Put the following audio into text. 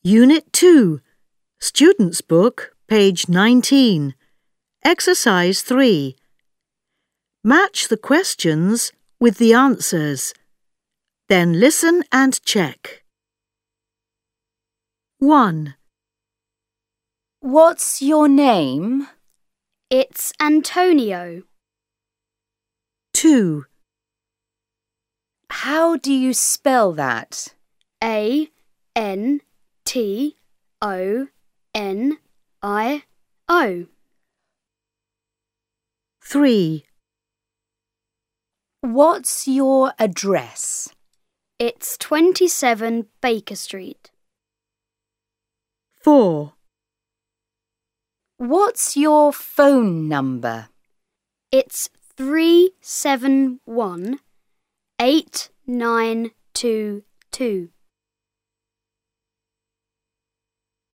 Unit 2, Student's Book, page 19. Exercise 3. Match the questions with the answers. Then listen and check. 1. What's your name? It's Antonio. 2. How do you spell that? Antonio. 3. What's your address? It's 27 Baker Street. 4. What's your phone number? It's 371 8922.